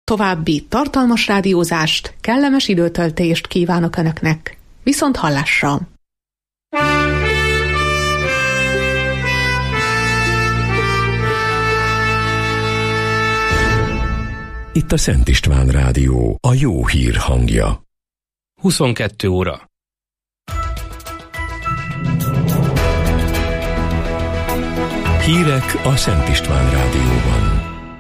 További tartalmas rádiózást, kellemes időtöltést kívánok Önöknek. Viszont hallásra! Itt a Szent István Rádió, a jó hír hangja. 22 óra. Hírek a Szent István Rádióban.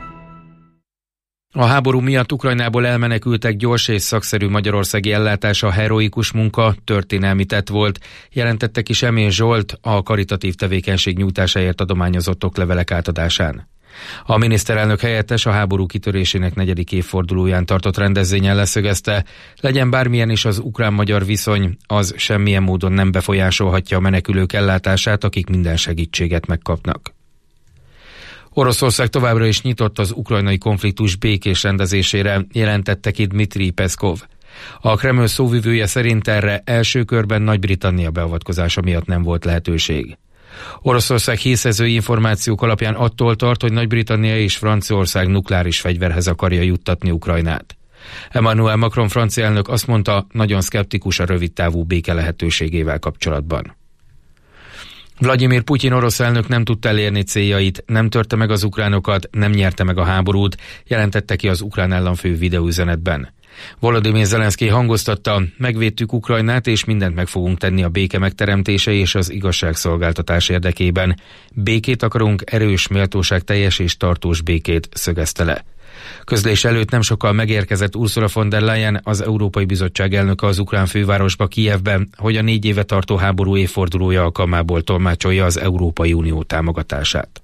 A háború miatt Ukrajnából elmenekültek gyors és szakszerű magyarországi ellátása heroikus munka, történelmi tett volt, jelentette ki Semén Zsolt a karitatív tevékenység nyújtásáért adományozott oklevelek átadásán. A miniszterelnök helyettes a háború kitörésének 4. évfordulóján tartott rendezvényen leszögezte, legyen bármilyen is az ukrán-magyar viszony, az semmilyen módon nem befolyásolhatja a menekülők ellátását, akik minden segítséget megkapnak. Oroszország továbbra is nyitott az ukrajnai konfliktus békés rendezésére, jelentette ki Dmitri Peszkov. A Kreml szóvivője szerint erre első körben Nagy-Britannia beavatkozása miatt nem volt lehetőség. Oroszország hírszerzői információk alapján attól tart, hogy Nagy-Britannia és Franciaország nukleáris fegyverhez akarja juttatni Ukrajnát. Emmanuel Macron francia elnök azt mondta, nagyon szkeptikus a rövidtávú béke lehetőségével kapcsolatban. Vladimir Putyin orosz elnök nem tudta elérni céljait, nem törte meg az ukránokat, nem nyerte meg a háborút, jelentette ki az ukrán államfő videóüzenetben. Volodymyr Zelenszkij hangoztatta, megvédtük Ukrajnát és mindent meg fogunk tenni a béke megteremtése és az igazságszolgáltatás érdekében. Békét akarunk, erős, méltóságteljes és tartós békét, szögezte le. Közlés előtt nem sokkal megérkezett Ursula von der Leyen, az Európai Bizottság elnöke az ukrán fővárosba, Kijevbe, hogy a 4 éve tartó háború évfordulója alkalmából tolmácsolja az Európai Unió támogatását.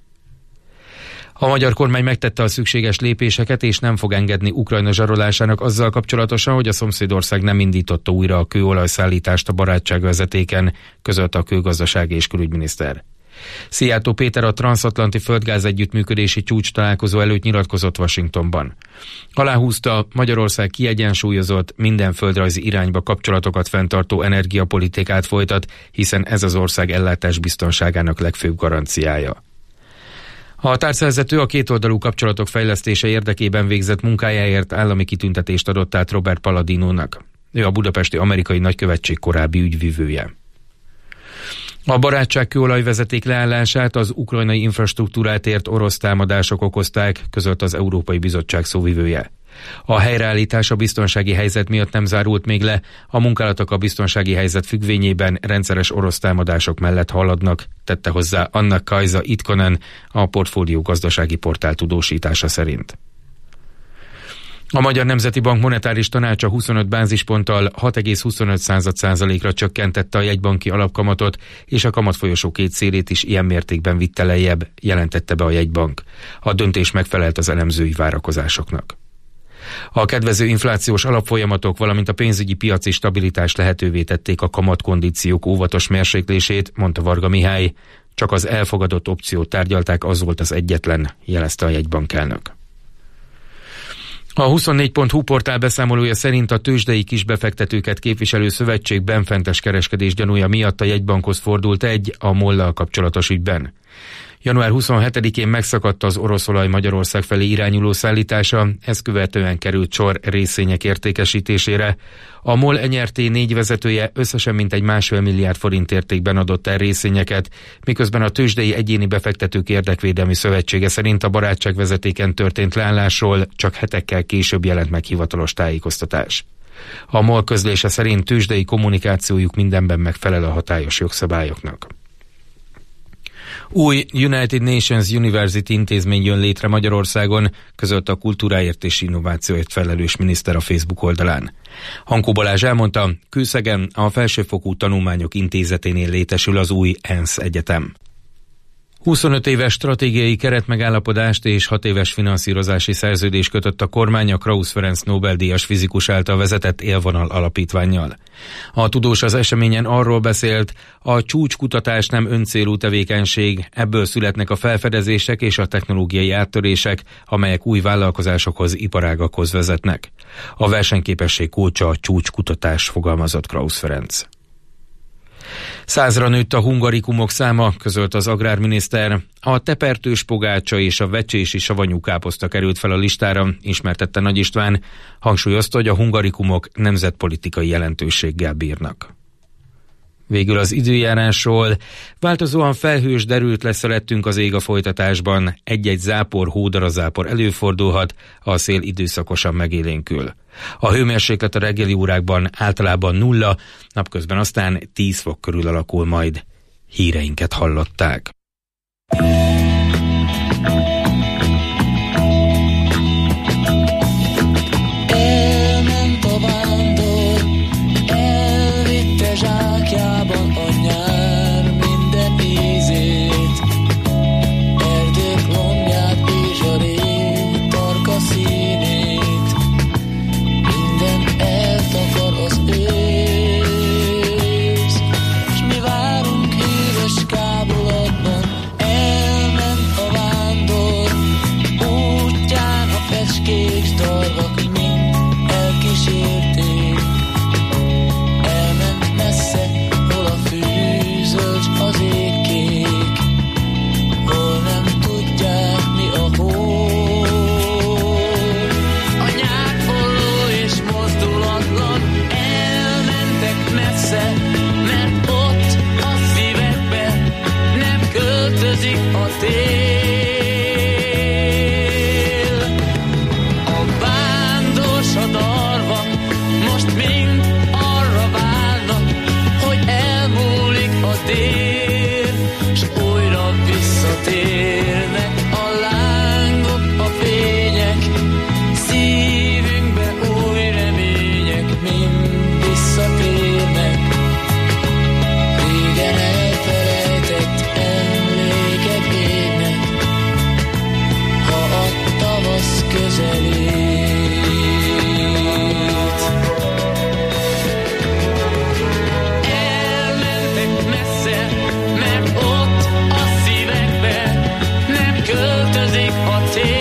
A magyar kormány megtette a szükséges lépéseket, és nem fog engedni Ukrajna zsarolásának azzal kapcsolatosan, hogy a szomszédország nem indította újra a kőolajszállítást a barátságvezetéken, közölte a kőgazdasági és külügyminiszter. Szijjártó Péter a transzatlanti földgáz együttműködési csúcs találkozó előtt nyilatkozott Washingtonban. Aláhúzta, Magyarország kiegyensúlyozott, minden földrajzi irányba kapcsolatokat fenntartó energiapolitikát folytat, hiszen ez az ország ellátás biztonságának legfőbb garanciája. A tárcavezető a kétoldalú kapcsolatok fejlesztése érdekében végzett munkájáért állami kitüntetést adott át Robert Palladinónak. Ő a budapesti amerikai nagykövetség korábbi ügyvivője. A barátság kőolajvezeték leállását az ukrajnai infrastruktúrát ért orosz támadások okozták, közölt az Európai Bizottság szóvivője. A helyreállítás a biztonsági helyzet miatt nem zárult még le, a munkálatok a biztonsági helyzet függvényében rendszeres orosz támadások mellett haladnak, tette hozzá Anna Kajza Itkonen, a Portfólió gazdasági portál tudósítása szerint. A Magyar Nemzeti Bank monetáris tanácsa 25 bázisponttal 6,25%-ra csökkentette a jegybanki alapkamatot, és a kamatfolyosó két szélét is ilyen mértékben vitte lejjebb, jelentette be a jegybank. A döntés megfelelt az elemzői várakozásoknak. A kedvező inflációs alapfolyamatok, valamint a pénzügyi piaci stabilitás lehetővé tették a kamatkondíciók óvatos mérséklését, mondta Varga Mihály. Csak az elfogadott opciót tárgyalták, az volt az egyetlen, jelezte a jegybankelnök. A 24.hu portál beszámolója szerint a tőzsdei kisbefektetőket képviselő szövetség benfentes kereskedés gyanúja miatt a jegybankhoz fordult a MOL-lal kapcsolatos ügyben. Január 27-én megszakadt az oroszolaj Magyarország felé irányuló szállítása, ezt követően került sor részvények értékesítésére. A MOL NRT 4 vezetője összesen mintegy 1,5 milliárd forint értékben adott el részvényeket, miközben a tőzsdei egyéni befektetők érdekvédelmi szövetsége szerint a barátságvezetéken történt leállásról csak hetekkel később jelent meg hivatalos tájékoztatás. A MOL közlése szerint tőzsdei kommunikációjuk mindenben megfelel a hatályos jogszabályoknak. Új United Nations University intézmény jön létre Magyarországon, közölte a kultúráért és innovációért felelős miniszter a Facebook oldalán. Hankó Balázs elmondta, Kőszegen a Felsőfokú Tanulmányok Intézeténél létesül az új ENSZ egyetem. 25 éves stratégiai keretmegállapodást és 6 éves finanszírozási szerződést kötött a kormány a Krausz Ferenc Nobel-díjas fizikus által vezetett Élvonal alapítvánnyal. A tudós az eseményen arról beszélt, a csúcskutatás nem öncélú tevékenység, ebből születnek a felfedezések és a technológiai áttörések, amelyek új vállalkozásokhoz, iparágakhoz vezetnek. A versenyképesség kulcsa a csúcskutatás, fogalmazott Krausz Ferenc. 100-ra nőtt a hungarikumok száma, közölt az agrárminiszter. A tepertős pogácsa és a vecsési savanyú káposzta került fel a listára, ismertette Nagy István. Hangsúlyozta, hogy a hungarikumok nemzetpolitikai jelentőséggel bírnak. Végül az időjárásról. Változóan felhős, derült lesz felettünk az ég a folytatásban. Egy-egy zápor, hódarazápor előfordulhat, a szél időszakosan megélénkül. A hőmérséklet a reggeli órákban általában 0, napközben aztán 10 fok körül alakul majd. Híreinket hallották. Elment a vándor, elvitte zsákjában a nyár minden ízét, erdők lombját és a rég tarka színét, minden eltakar az ősz, s mi várunk hűvös kábulatban. Elment a vándor, útján a fecskés darvak mind elkísérték. Elment messze, hol a fűzölcs az ég kék, hol nem tudják mi a hó. A nyár forró és mozdulatlan, elmentek messze, mert ott a szívekbe nem költözik a tél. A vándors, a darvak most mind arra várnak, hogy elmúlik a tél, s újra visszatérnek a lángok, a fények, szívünkbe új remények mind visszatérnek. Régen elfelejtett emlékek égnek, ha a tavasz közelít. Elmentek messze, mert ott a szívekbe nem költözik a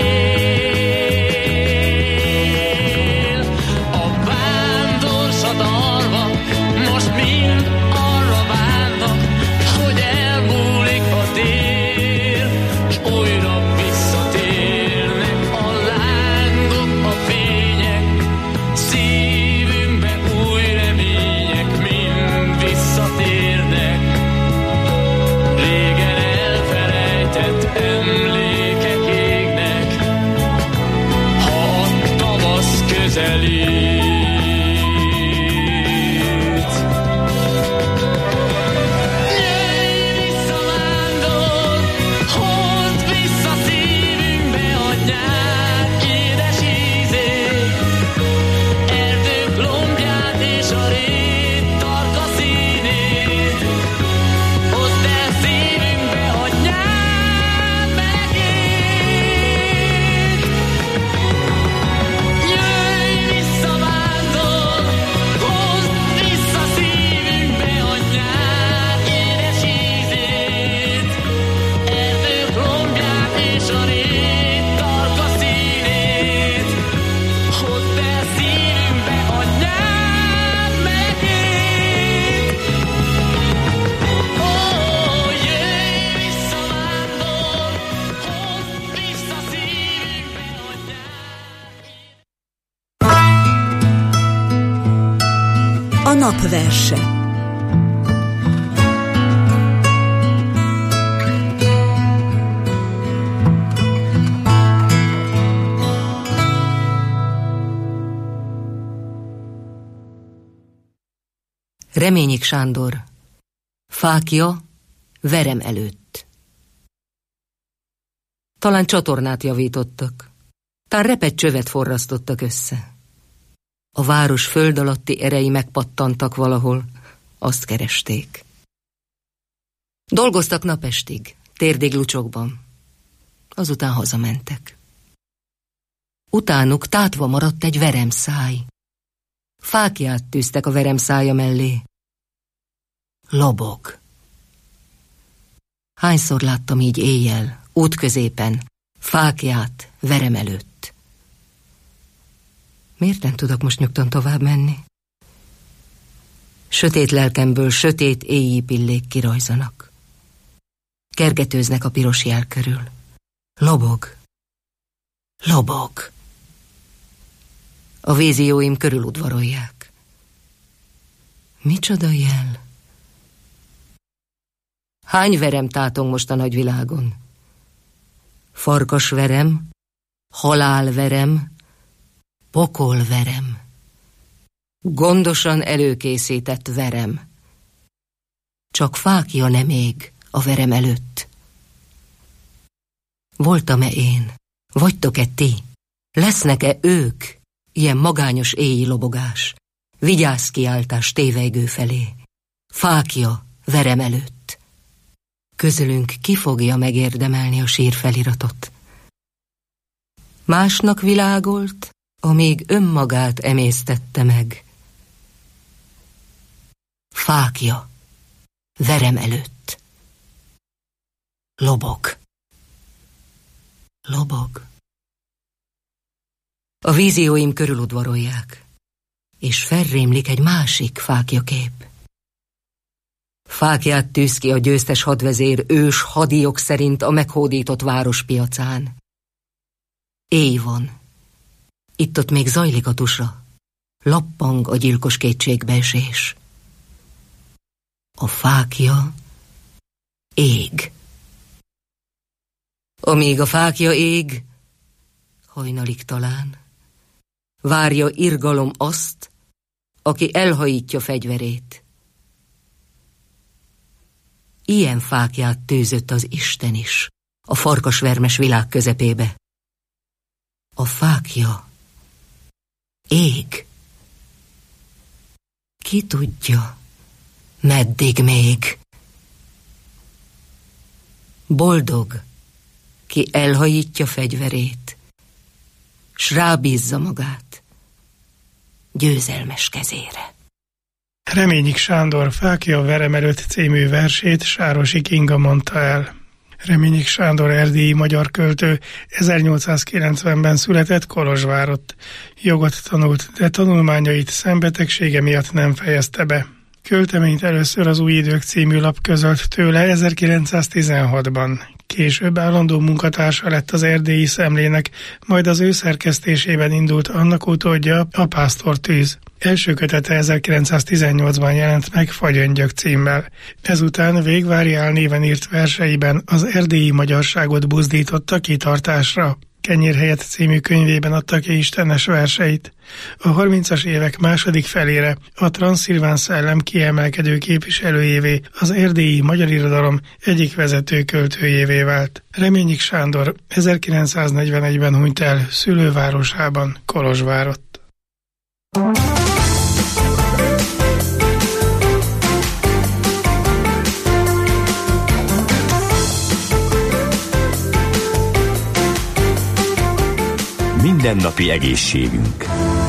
tél. A vándors, a darva most mind arra várnak, hogy elmúlik a tél, s újra visszatérnek a lángok, a fények, szívünkbe új remények mind visszatérnek. Régen elfelejtett emlékek égnek, ha a tavasz közelít. Jöjj vissza, vándor, hozd vissza szívünkbe a nyár édes ízét, erdők lombját és a rét tarka színét. Hozd el szívünkbe a nyár melegét. Jöjj vissza, vándor, hozd vissza szívünkbe a nyár édes ízét, erdők lombját és a rét tarka színét. Hozd el szívünkbe a nyár melegét. Ó, jöjj vissza, vándor, hozd vissza szívünkbe a nyár. A napverse. Reményik Sándor. Fákja verem előtt. Talán csatornát javítottak, tán repett csövet forrasztottak össze. A város föld alatti erei megpattantak valahol, azt keresték. Dolgoztak napestig, térdiglucsokban, azután hazamentek. Utánuk tátva maradt egy veremszáj. Fákját tűztek a veremszája mellé. Lobog. Hányszor láttam így éjjel, útközépen, fákját verem előtt. Miért nem tudok most nyugtan tovább menni? Sötét lelkemből sötét éjjé pillék kirajzanak. Kergetőznek a piros jel körül. Lobog. Lobog. A vízióim körüludvarolják. Micsoda jel? Hány verem tátong most a nagyvilágon? Farkasverem, halálverem, pokolverem. Gondosan előkészített verem. Csak fákja nem ég a verem előtt. Voltam-e én? Vagytok-e ti? Lesznek-e ők? Ilyen magányos éjjel lobogás, vigyázkiáltás tévejgő felé. Fákja verem előtt. Közülünk ki fogja megérdemelni a sírfeliratot? Másnak világolt, amíg önmagát emésztette meg. Fákja verem előtt. Lobog. Lobog. A vízióim körüludvarolják, és felrémlik egy másik fákjakép. Fákját tűz ki a győztes hadvezér ős hadiok szerint a meghódított város piacán. Éj van. Itt-ott még zajlik a tusra. Lappang a gyilkos kétségbeesés. A fákja ég. Amíg a fákja ég, hajnalig talán, várja irgalom azt, aki elhajítja fegyverét. Ilyen fákját tűzött az Isten is a farkasvermes világ közepébe. A fákja ég. Ki tudja, meddig még? Boldog, ki elhajítja fegyverét, s rábízza magát győzelmes kezére. Reményik Sándor Fákja verem előtt című versét Sárosi Kinga mondta el. Reményik Sándor erdélyi magyar költő 1890-ben született Kolozsvárott. Jogot tanult, de tanulmányait szembetegsége miatt nem fejezte be. Költeményt először az Új Idők című lap közölt tőle 1916-ban. Később állandó munkatársa lett az Erdélyi Szemlének, majd az ő szerkesztésében indult annak utódja, a Pásztor Tűz. Első kötete 1918-ban jelent meg Fagyöngyök címmel. Ezután Végvári álnéven írt verseiben az erdélyi magyarságot buzdította kitartásra. Kenyérhelyet című könyvében adta ki istenes verseit. A 30-as évek második felére a transzilván szellem kiemelkedő képviselőjévé, az erdélyi magyar irodalom egyik vezető költőjévé vált. Reményik Sándor 1941-ben hunyt el szülővárosában, Kolozsvárott. Mindennapi egészségünk.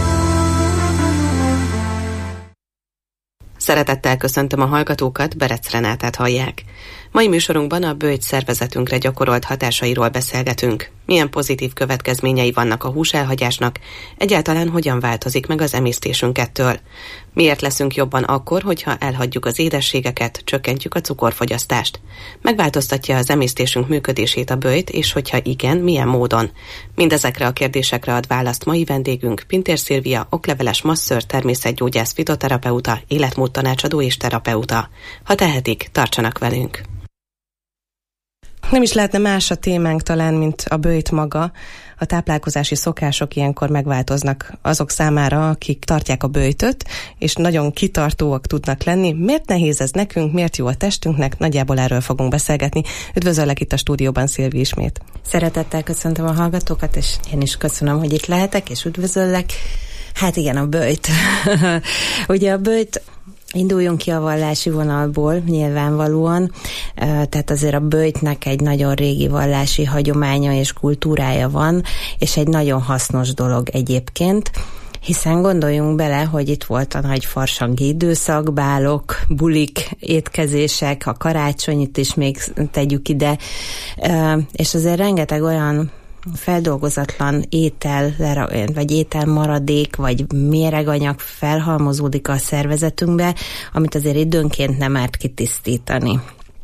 Szeretettel köszöntöm a hallgatókat, Berec Renátát hallják. Mai műsorunkban a böjt szervezetünkre gyakorolt hatásairól beszélgetünk. Milyen pozitív következményei vannak a húselhagyásnak, egyáltalán hogyan változik meg az emésztésünk ettől. Miért leszünk jobban akkor, hogyha elhagyjuk az édességeket, csökkentjük a cukorfogyasztást. Megváltoztatja az emésztésünk működését a böjt, és hogyha igen, milyen módon? Mindezekre a kérdésekre ad választ mai vendégünk, Pintér Szilvia, okleveles masször, természetgyógyász, fitoterapeuta, életmódtanácsadó és terapeuta. Ha tehetik, tartsanak velünk! Nem is lehetne más a témánk talán, mint a böjt maga. A táplálkozási szokások ilyenkor megváltoznak azok számára, akik tartják a böjtöt, és nagyon kitartóak tudnak lenni. Miért nehéz ez nekünk, miért jó a testünknek? Nagyjából erről fogunk beszélgetni. Üdvözöllek itt a stúdióban, Szilvi, ismét. Szeretettel köszöntöm a hallgatókat, és én is köszönöm, hogy itt lehetek, és üdvözöllek. Hát igen, a böjt. Ugye a böjt... Induljunk ki a vallási vonalból, nyilvánvalóan, tehát azért a böjtnek egy nagyon régi vallási hagyománya és kultúrája van, és egy nagyon hasznos dolog egyébként, hiszen gondoljunk bele, hogy itt volt a nagy farsangi időszak, bálok, bulik, étkezések, a karácsonyit is még tegyük ide, és azért rengeteg olyan feldolgozatlan étel, vagy ételmaradék, vagy méreganyag felhalmozódik a szervezetünkbe, amit azért időnként nem árt kitisztítani.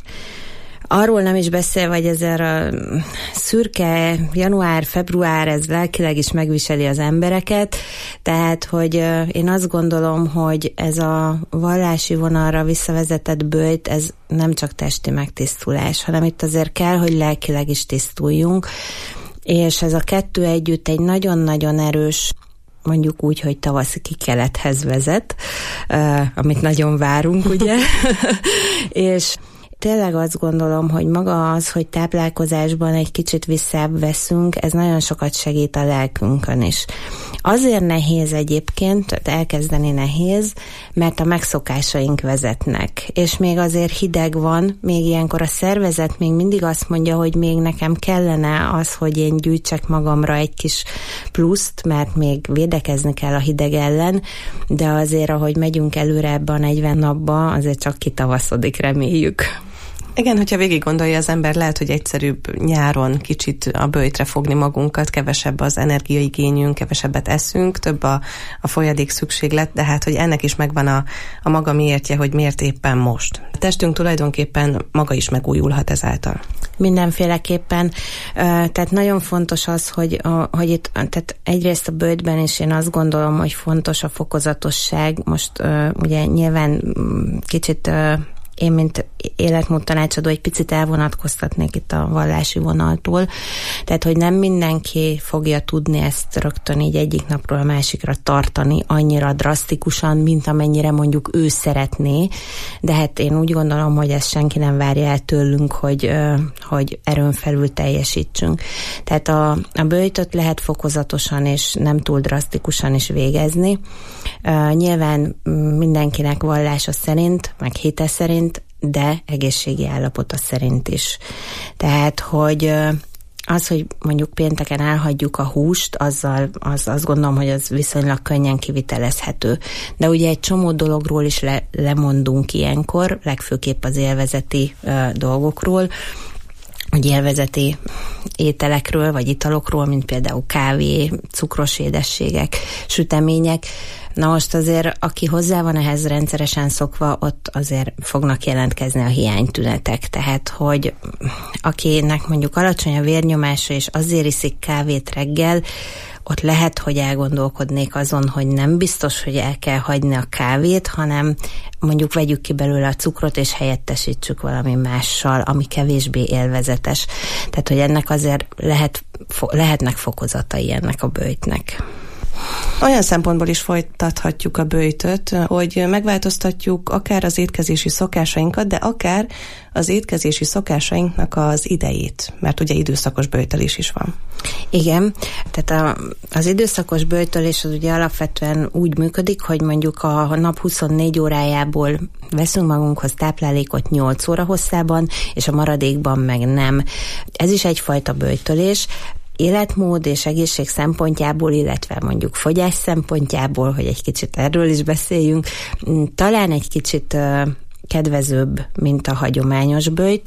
Arról nem is beszél, vagy ezzel a szürke január-február, ez lelkileg is megviseli az embereket, tehát, hogy én azt gondolom, hogy ez a vallási vonalra visszavezetett böjt, ez nem csak testi megtisztulás, hanem itt azért kell, hogy lelkileg is tisztuljunk, és ez a kettő együtt egy nagyon-nagyon erős, mondjuk úgy, hogy tavaszi kikelethez vezet, amit nagyon várunk, ugye, és tényleg azt gondolom, hogy maga az, hogy táplálkozásban egy kicsit visszább veszünk, ez nagyon sokat segít a lelkünkön is. Azért nehéz egyébként, elkezdeni nehéz, mert a megszokásaink vezetnek. És még azért hideg van, még ilyenkor a szervezet még mindig azt mondja, hogy még nekem kellene az, hogy én gyűjtsek magamra egy kis pluszt, mert még védekezni kell a hideg ellen, de azért, ahogy megyünk előre ebbe a 40 napba, azért csak kitavaszodik, reméljük. Igen, hogyha végig gondolja az ember, lehet, hogy egyszerűbb nyáron kicsit a böjtre fogni magunkat, kevesebb az energiaigényünk, kevesebbet eszünk, több a folyadék szükséglet, de hát, hogy ennek is megvan a maga miértje, hogy miért éppen most. A testünk tulajdonképpen maga is megújulhat ezáltal. Mindenféleképpen. Tehát nagyon fontos az, hogy itt, tehát egyrészt a böjtben is én azt gondolom, hogy fontos a fokozatosság. Most ugye nyilván kicsit én, mint életmód tanácsadó, egy picit elvonatkoztatnék itt a vallási vonaltól. Tehát, hogy nem mindenki fogja tudni ezt rögtön így egyik napról a másikra tartani annyira drasztikusan, mint amennyire mondjuk ő szeretné. De hát én úgy gondolom, hogy ezt senki nem várja el tőlünk, hogy erőn felül teljesítsünk. Tehát a böjtöt lehet fokozatosan és nem túl drasztikusan is végezni. Nyilván mindenkinek vallása szerint, meg hite szerint, de egészségi állapota szerint is. Tehát, hogy az, hogy mondjuk pénteken elhagyjuk a húst, azt gondolom, hogy az viszonylag könnyen kivitelezhető. De ugye egy csomó dologról is lemondunk ilyenkor, legfőképp az élvezeti dolgokról, hogy élvezeti ételekről, vagy italokról, mint például kávé, cukros édességek, sütemények. Na most azért, aki hozzá van ehhez rendszeresen szokva, ott azért fognak jelentkezni a hiánytünetek. Tehát, hogy akinek mondjuk alacsony a vérnyomása, és azért iszik kávét reggel, ott lehet, hogy elgondolkodnék azon, hogy nem biztos, hogy el kell hagyni a kávét, hanem mondjuk vegyük ki belőle a cukrot, és helyettesítsük valami mással, ami kevésbé élvezetes. Tehát, hogy ennek azért lehetnek fokozatai ennek a böjtnek. Olyan szempontból is folytathatjuk a böjtöt, hogy megváltoztatjuk akár az étkezési szokásainkat, de akár az étkezési szokásainknak az idejét, mert ugye időszakos böjtölés is van. Igen, tehát az időszakos böjtölés az ugye alapvetően úgy működik, hogy mondjuk a nap 24 órájából veszünk magunkhoz táplálékot 8 óra hosszában, és a maradékban meg nem. Ez is egyfajta böjtölés, életmód és egészség szempontjából, illetve mondjuk fogyás szempontjából, hogy egy kicsit erről is beszéljünk, talán egy kicsit kedvezőbb, mint a hagyományos böjt,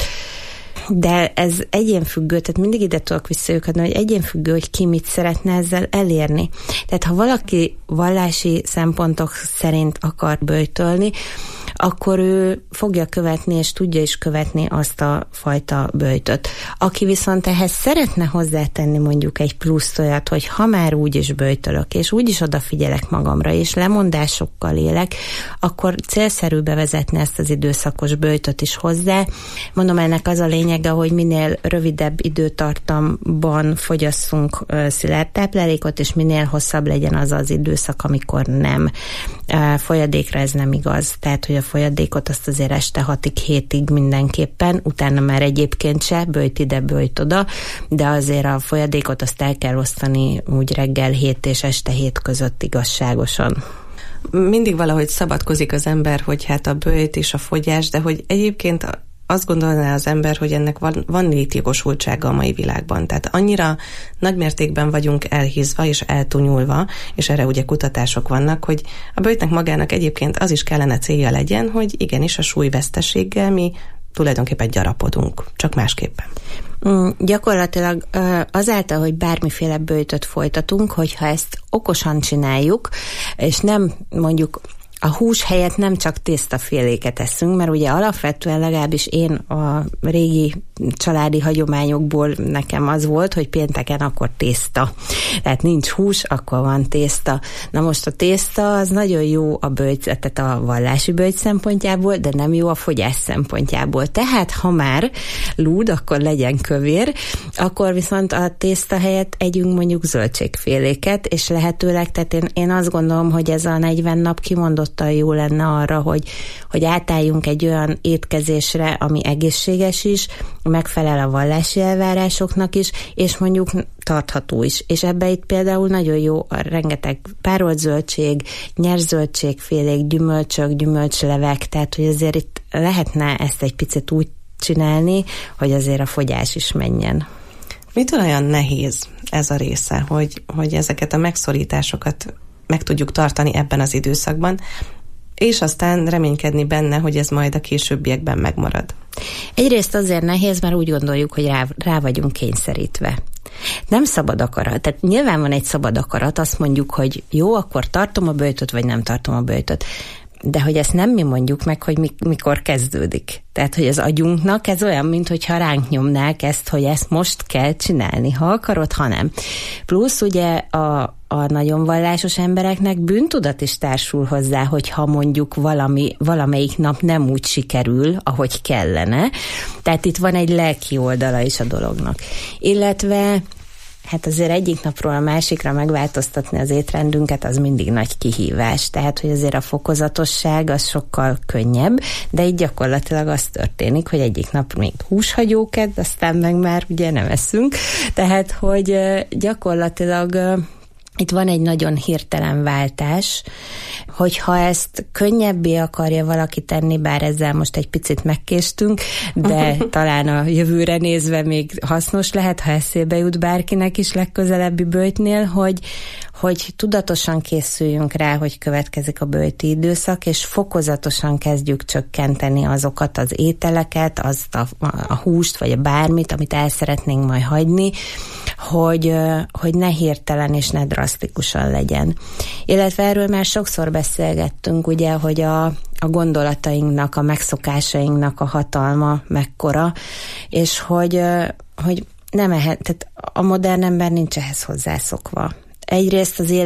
de ez egyénfüggő, tehát mindig ide tudok visszajökadni, hogy egyénfüggő, hogy ki mit szeretne ezzel elérni. Tehát ha valaki vallási szempontok szerint akar böjtölni, akkor ő fogja követni, és tudja is követni azt a fajta böjtöt. Aki viszont ehhez szeretne hozzátenni mondjuk egy pluszt olyat, hogy ha már úgy is böjtölök, és úgy is odafigyelek magamra, és lemondásokkal élek, akkor célszerű bevezetni ezt az időszakos böjtöt is hozzá. Mondom, ennek az a lényege, hogy minél rövidebb időtartamban fogyasszunk szilárd táplálékot, és minél hosszabb legyen az az időszak, amikor nem. Folyadékra ez nem igaz. Tehát, hogy a folyadékot azt azért este 6-ig, 7-ig mindenképpen, utána már egyébként se, böjt ide, böjt oda, de azért a folyadékot azt el kell osztani úgy reggel 7 és este 7 között igazságosan. Mindig valahogy szabadkozik az ember, hogy hát a böjt és a fogyás, de hogy egyébként azt gondolná az ember, hogy ennek van létjogosultsága a mai világban. Tehát annyira nagymértékben vagyunk elhízva és eltunyulva, és erre ugye kutatások vannak, hogy a böjtnek magának egyébként az is kellene célja legyen, hogy igenis a súlyveszteséggel mi tulajdonképpen gyarapodunk, csak másképpen. Gyakorlatilag azáltal, hogy bármiféle böjtöt folytatunk, hogyha ezt okosan csináljuk, és nem mondjuk a hús helyett nem csak tésztaféléket eszünk, mert ugye alapvetően legalábbis én a régi családi hagyományokból nekem az volt, hogy pénteken akkor tészta. Tehát nincs hús, akkor van tészta. Na most a tészta az nagyon jó a böjt, tehát a vallási böjt szempontjából, de nem jó a fogyás szempontjából. Tehát ha már lúd, akkor legyen kövér, akkor viszont a tészta helyett együnk mondjuk zöldségféléket, és lehetőleg, tehát én azt gondolom, hogy ez a 40 nap kimondottan jó lenne arra, hogy átálljunk egy olyan étkezésre, ami egészséges is, megfelel a vallási elvárásoknak is, és mondjuk tartható is. És ebbe itt például nagyon jó a rengeteg párolt zöldség, nyers zöldségfélék, gyümölcsök, gyümölcslevek, tehát hogy azért itt lehetne ezt egy picit úgy csinálni, hogy azért a fogyás is menjen. Mitől olyan nehéz ez a része, hogy ezeket a megszorításokat meg tudjuk tartani ebben az időszakban, és aztán reménykedni benne, hogy ez majd a későbbiekben megmarad? Egyrészt azért nehéz, mert úgy gondoljuk, hogy rá vagyunk kényszerítve. Nem szabad akarat. Tehát nyilván van egy szabad akarat, azt mondjuk, hogy jó, akkor tartom a böjtöt, vagy nem tartom a böjtöt. De hogy ezt nem mi mondjuk meg, hogy mikor kezdődik. Tehát, hogy az agyunknak ez olyan, mintha ránk nyomnák ezt, hogy ezt most kell csinálni, ha akarod, ha nem. Plusz ugye a nagyon vallásos embereknek bűntudat is társul hozzá, hogyha mondjuk valamelyik nap nem úgy sikerül, ahogy kellene. Tehát itt van egy lelki oldala is a dolognak. Illetve hát azért egyik napról a másikra megváltoztatni az étrendünket, az mindig nagy kihívás. Tehát, hogy azért a fokozatosság az sokkal könnyebb, de így gyakorlatilag az történik, hogy egyik nap még húshagyóked, aztán meg már ugye nem eszünk. Tehát, hogy gyakorlatilag itt van egy nagyon hirtelen váltás, hogyha ezt könnyebbé akarja valaki tenni, bár ezzel most egy picit megkéstünk, de talán a jövőre nézve még hasznos lehet, ha eszébe jut bárkinek is legközelebbi böjtnél, hogy tudatosan készüljünk rá, hogy következik a böjti időszak, és fokozatosan kezdjük csökkenteni azokat az ételeket, azt a húst, vagy a bármit, amit el szeretnénk majd hagyni, hogy ne hirtelen és ne drasztikusan legyen. Illetve erről már sokszor beszélgettünk, ugye, hogy a gondolatainknak, a megszokásainknak a hatalma mekkora, és hogy nem tehát a modern ember nincs ehhez hozzászokva. Egyrészt az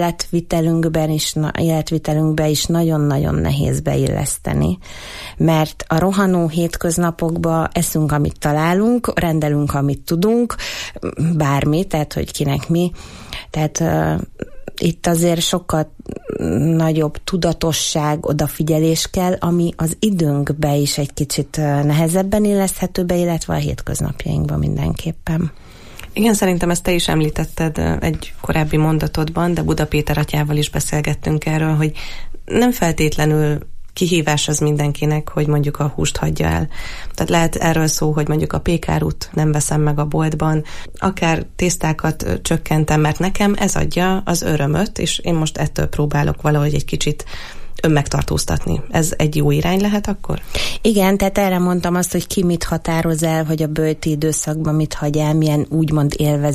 életvitelünkbe is nagyon-nagyon nehéz beilleszteni, mert a rohanó hétköznapokba eszünk, amit találunk, rendelünk, amit tudunk, bármi, tehát hogy kinek mi. Tehát itt azért sokkal nagyobb tudatosság, odafigyelés kell, ami az időnkbe is egy kicsit nehezebben illeszthető be, illetve a hétköznapjainkban mindenképpen. Igen, szerintem ezt te is említetted egy korábbi mondatodban, de Buda Péter atyával is beszélgettünk erről, hogy nem feltétlenül kihívás az mindenkinek, hogy mondjuk a húst hagyja el. Tehát lehet erről szó, hogy mondjuk a pékárút nem veszem meg a boltban, akár tésztákat csökkentem, mert nekem ez adja az örömöt, és én most ettől próbálok valahogy egy kicsit önmegtartóztatni. Ez egy jó irány lehet akkor? Igen, tehát erre mondtam azt, hogy ki mit határoz el, hogy a böjti időszakban mit hagy el, milyen úgymond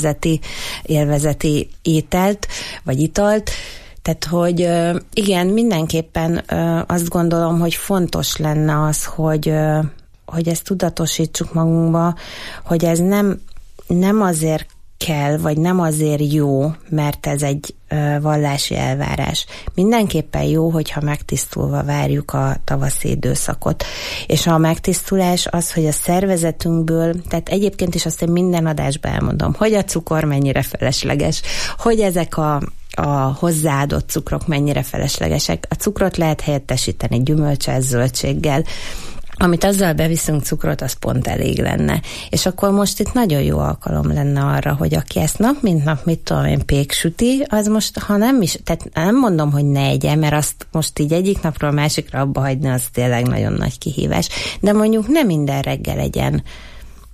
élvezeti ételt, vagy italt. Tehát, hogy igen, mindenképpen azt gondolom, hogy fontos lenne az, hogy ezt tudatosítsuk magunkba, hogy ez nem azért kell, vagy nem azért jó, mert ez egy vallási elvárás. Mindenképpen jó, hogyha megtisztulva várjuk a tavaszi időszakot. És a megtisztulás az, hogy a szervezetünkből, tehát egyébként is azt én minden adásban elmondom, hogy a cukor mennyire felesleges, hogy ezek a hozzáadott cukrok mennyire feleslegesek. A cukrot lehet helyettesíteni gyümölcsel, zöldséggel, amit azzal beviszünk cukrot, az pont elég lenne. És akkor most itt nagyon jó alkalom lenne arra, hogy aki ezt nap mint nap, mit tudom én, péksüti, az most, ha nem is, tehát nem mondom, hogy ne egye, mert azt most így egyik napról másikra abba hagyni, az tényleg nagyon nagy kihívás. De mondjuk nem minden reggel egyen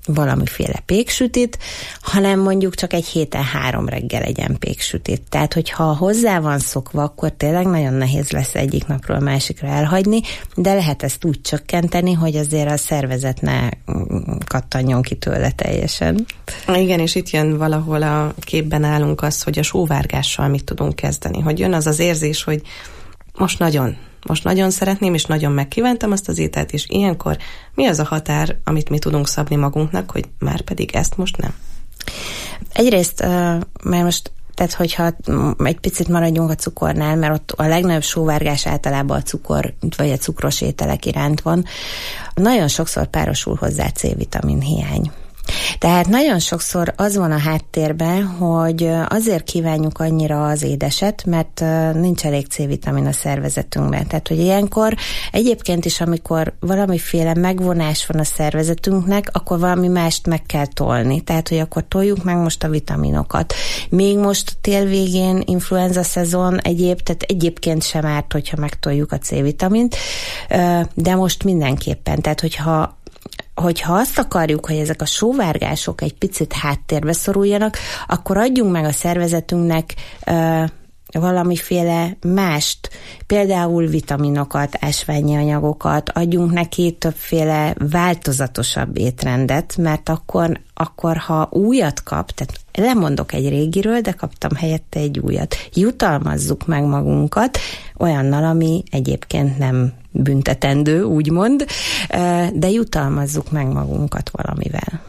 valamiféle péksütit, hanem mondjuk csak egy héten 3 reggel egyen péksütit. Tehát, hogyha hozzá van szokva, akkor tényleg nagyon nehéz lesz egyik napról a másikra elhagyni, de lehet ezt úgy csökkenteni, hogy azért a szervezet ne kattanjon ki tőle teljesen. Igen, és itt jön valahol a képben állunk az, hogy a sóvárgással mit tudunk kezdeni. Hogy jön az az érzés, hogy most nagyon szeretném, és nagyon megkívántam azt az ételt, és ilyenkor mi az a határ, amit mi tudunk szabni magunknak, hogy már pedig ezt most nem? Egyrészt, mert most, tehát hogyha egy picit maradjunk a cukornál, mert ott a legnagyobb sóvárgás általában a cukor, vagy a cukros ételek iránt van, nagyon sokszor párosul hozzá C-vitamin hiány. Tehát nagyon sokszor az van a háttérben, hogy azért kívánjuk annyira az édeset, mert nincs elég C-vitamin a szervezetünkben. Tehát, hogy ilyenkor egyébként is, amikor valamiféle megvonás van a szervezetünknek, akkor valami mást meg kell tolni. Tehát, hogy akkor toljuk meg most a vitaminokat. Még most tél végén influenza szezon tehát egyébként sem árt, hogyha megtoljuk a C-vitamint, de most mindenképpen. Tehát, hogyha azt akarjuk, hogy ezek a sóvárgások egy picit háttérbe szoruljanak, akkor adjunk meg a szervezetünknek valamiféle mást, például vitaminokat, ásványi anyagokat, adjunk neki többféle változatosabb étrendet, mert akkor ha újat kap, tehát lemondok egy régiről, de kaptam helyette egy újat. Jutalmazzuk meg magunkat olyannal, ami egyébként nem büntetendő, úgymond, de jutalmazzuk meg magunkat valamivel.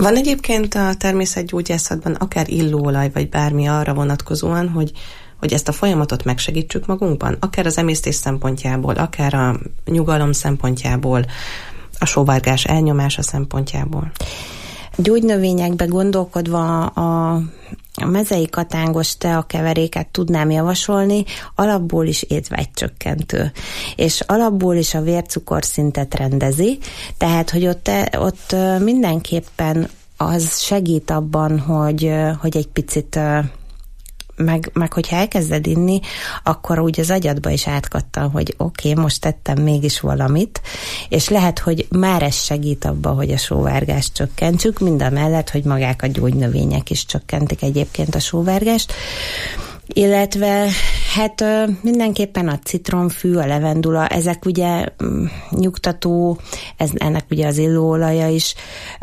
Van egyébként a természetgyógyászatban akár illóolaj, vagy bármi arra vonatkozóan, hogy ezt a folyamatot megsegítsük magunkban? Akár az emésztés szempontjából, akár a nyugalom szempontjából, a sóvárgás elnyomása szempontjából? Gyógynövényekbe gondolkodva a mezei katángos teakeveréket tudnám javasolni, alapból is étvágycsökkentő. És alapból is a vércukorszintet rendezi, tehát hogy ott mindenképpen az segít abban, hogy egy picit meg hogyha elkezded inni, akkor úgy az agyadba is átkattam, hogy oké, most tettem mégis valamit, és lehet, hogy már ez segít abba, hogy a sóvárgást csökkentsük, mindamellett, hogy magák a gyógynövények is csökkentik egyébként a sóvárgást. Illetve hát mindenképpen a citromfű, a levendula, ezek ugye nyugtató, ennek ugye az illóolaja is,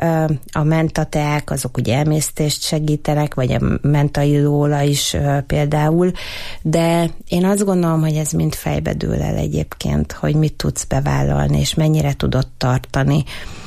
a mentateák, azok ugye emésztést segítenek, vagy a mentaillóolaj is például, de én azt gondolom, hogy ez mind fejbe dől el egyébként, hogy mit tudsz bevállalni, és mennyire tudod tartani.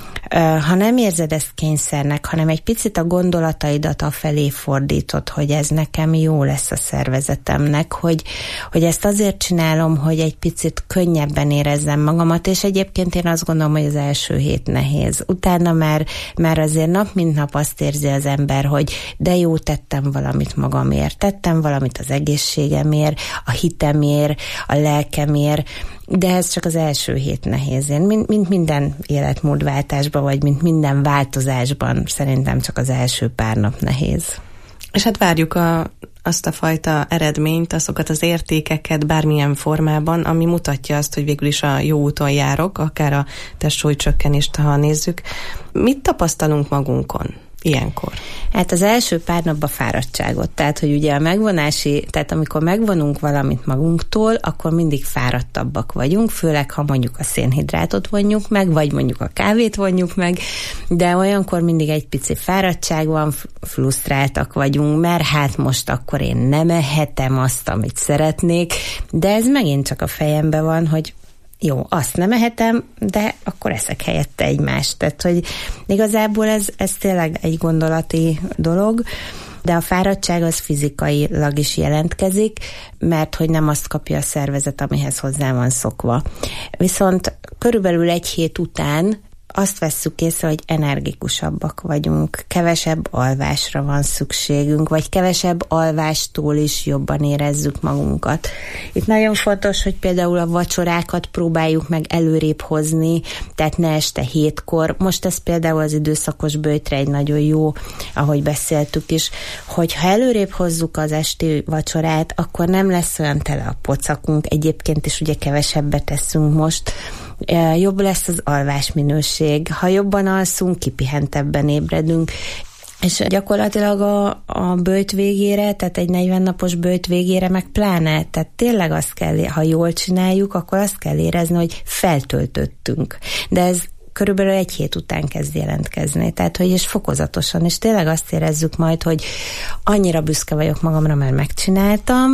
Ha nem érzed ezt kényszernek, hanem egy picit a gondolataidat afelé fordítod, hogy ez nekem jó lesz a szervezetemnek, hogy ezt azért csinálom, hogy egy picit könnyebben érezzem magamat, és egyébként én azt gondolom, hogy az első hét nehéz. Utána már azért nap mint nap azt érzi az ember, hogy de jó, tettem valamit magamért, tettem valamit az egészségemért, a hitemért, a lelkemért, de ez csak az első hét nehéz. Mint minden életmódváltásban, vagy mint minden változásban, szerintem csak az első pár nap nehéz. És hát várjuk azt a fajta eredményt, azokat az értékeket bármilyen formában, ami mutatja azt, hogy végül is a jó úton járok, akár a testsúlycsökkenést, ha nézzük. Mit tapasztalunk magunkon ilyenkor? Hát az első pár napban fáradtságot, tehát hogy ugye a megvonási, tehát amikor megvonunk valamit magunktól, akkor mindig fáradtabbak vagyunk, főleg ha mondjuk a szénhidrátot vonjuk meg, vagy mondjuk a kávét vonjuk meg, de olyankor mindig egy pici fáradtság van, frusztráltak vagyunk, mert hát most akkor én nem ehetem azt, amit szeretnék, de ez megint csak a fejemben van, hogy jó, azt nem ehetem, de akkor eszek helyette egymást. Tehát, hogy igazából ez tényleg egy gondolati dolog, de a fáradtság az fizikailag is jelentkezik, mert hogy nem azt kapja a szervezet, amihez hozzá van szokva. Viszont körülbelül egy hét után azt vesszük észre, hogy energikusabbak vagyunk, kevesebb alvásra van szükségünk, vagy kevesebb alvástól is jobban érezzük magunkat. Itt nagyon fontos, hogy például a vacsorákat próbáljuk meg előrébb hozni, tehát ne este 7-kor. Most ez például az időszakos böjtre egy nagyon jó, ahogy beszéltük is, hogy ha előrébb hozzuk az esti vacsorát, akkor nem lesz olyan tele a pocakunk, egyébként is ugye kevesebbet teszünk most, jobb lesz az alvásminőség. Ha jobban alszunk, kipihentebben ébredünk, és gyakorlatilag a böjt végére, tehát egy 40 napos böjt végére meg pláne, tehát tényleg azt kell, ha jól csináljuk, akkor azt kell érezni, hogy feltöltöttünk. De ez körülbelül egy hét után kezd jelentkezni, tehát hogy és fokozatosan, és tényleg azt érezzük majd, hogy annyira büszke vagyok magamra, mert megcsináltam,